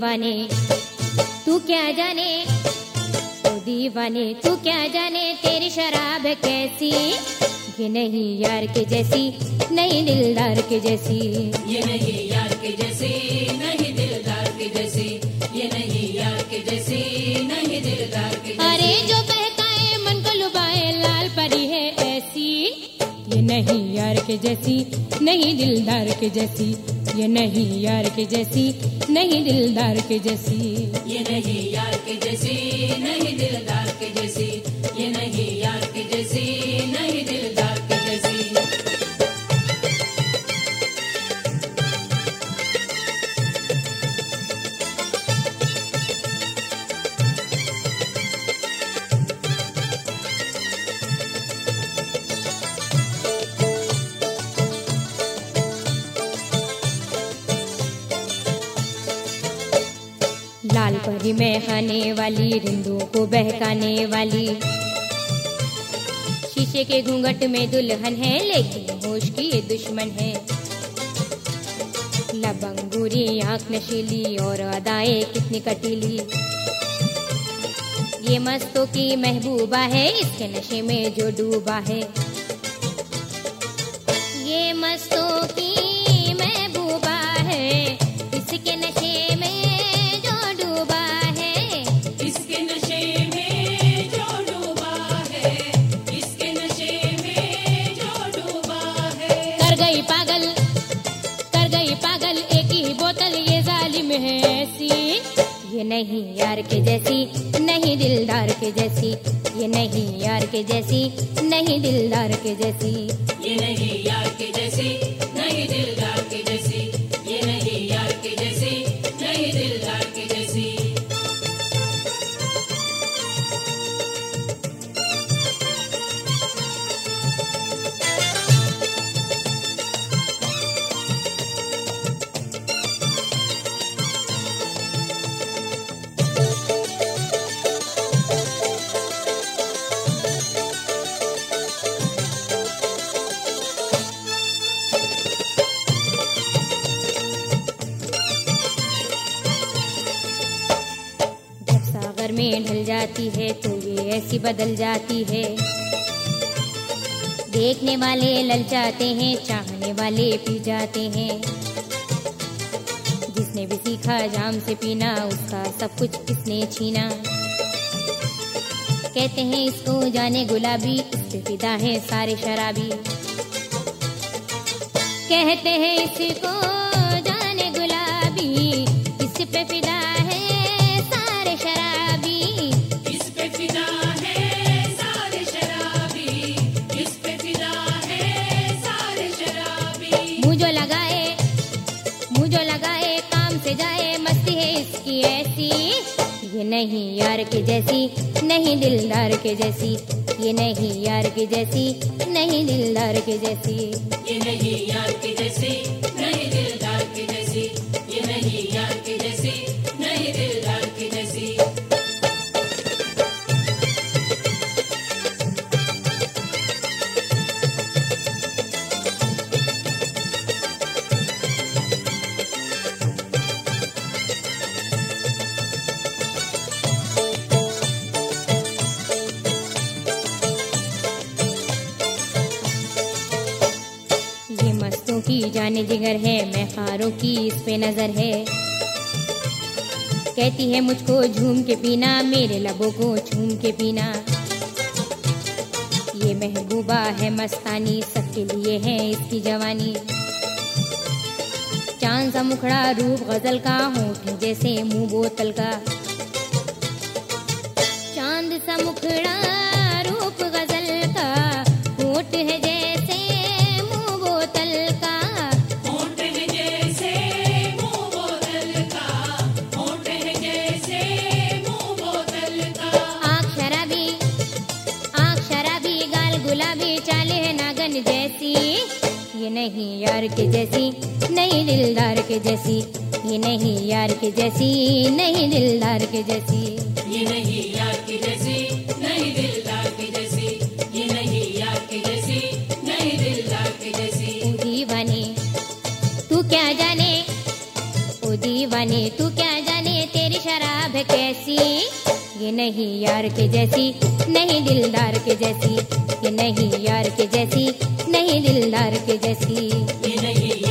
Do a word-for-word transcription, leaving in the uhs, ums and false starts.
दीवाने तू क्या जाने, ओ दीवाने तू क्या जाने तेरी शराब है कैसी, ये नहीं यार के जैसी, नहीं दिलदार के जैसी, ये नहीं यार के जैसी, नहीं दिलदार के जैसी, ये नहीं यार के जैसी, नहीं दिलदार के जैसी। अरे जो बहकाए मन को लुभाए लाल परी है ऐसी, ये नहीं यार के जैसी, नहीं दिलदार के जैसी, ये नहीं यार के जैसी, नहीं दिलदार के जैसी, ये नहीं यार के जैसी, नहीं दिलदार के जैसी, ये नहीं यार के जैसी, नहीं दिलदार के जैसी। लाल परी में खाने वाली, रिंदों को बहकाने वाली, शीशे के घूंघट में दुल्हन है लेकिन होश की ये दुश्मन है। लबंगूरी आंख नशीली और अदाएं कितनी कटीली, ये मस्तों की महबूबा है इसके नशे में जो डूबा है, ये मस्तों की महबूबा है इसके नशे में पागल कर गई पागल एक ही बोतल ये जालिम है ऐसी, ये नहीं यार के जैसी, नहीं दिलदार के जैसी, ये नहीं यार के जैसी, नहीं दिलदार के जैसी, ये नहीं यार के जैसी, नहीं दिलदार के जैसी, ये नहीं यार के जैसी, नहीं दिलदार के जैसी। में ढल जाती है तो ये ऐसी बदल जाती है, देखने वाले ललचाते हैं चाहने वाले पी जाते हैं, जिसने भी सीखा जाम से पीना उसका सब कुछ किसने छीना, कहते हैं इसको जाने गुलाबी इस पे फिदा है सारे शराबी, कहते हैं इसको जाने गुलाबी इस पे फिदा है सारे शराबी, इस पे फिदा है सारे शराबी, इस पे फिदा है सारे शराबी। मुझे लगाए मुझे लगाए काम से जाए मस्ती है इसकी ऐसी, ये नहीं यार के जैसी, नहीं दिलदार के जैसी, ये नहीं यार के जैसी, नहीं दिलदार के जैसी, ये नहीं यार के जैसी, नहीं दिलदार के जैसी, ये नहीं यार के जैसी, नहीं दिलदार के जैसी। की जाने जिगर है मैं खारों की इस पे नजर है, कहती है मुझको झूम के पीना मेरे लबों को झूम के पीना, ये महबूबा है मस्तानी सबके लिए है इसकी जवानी, चांद सा मुखड़ा रूप गजल का होठ जैसे मुंह बोतल का, चांद सा मुखड़ा रूप गजल का होठ है जैसे मुंह बोतल का, होठ है जैसे मुंह बोतल का, होठ है जैसे मुंह बोतल का। आँख शराबी आँख शराबी गाल गुलाबी चाले है नागन जैसी, ये नहीं यार के जैसी, नहीं दिलदार के जैसी, ये नहीं यार के जैसी, नहीं दिलदार के जैसी, ये नहीं यार के जैसी, नहीं दिलदार के जैसी, ये नहीं यार के जैसी, नहीं दिलदार के जैसी। ओ दीवाने तू क्या जाने, ओ दीवाने तू क्या जाने नहीं यार के जैसी, नहीं दिलदार के जैसी, ये नहीं यार के जैसी, नहीं दिलदार के जैसी। ये नहीं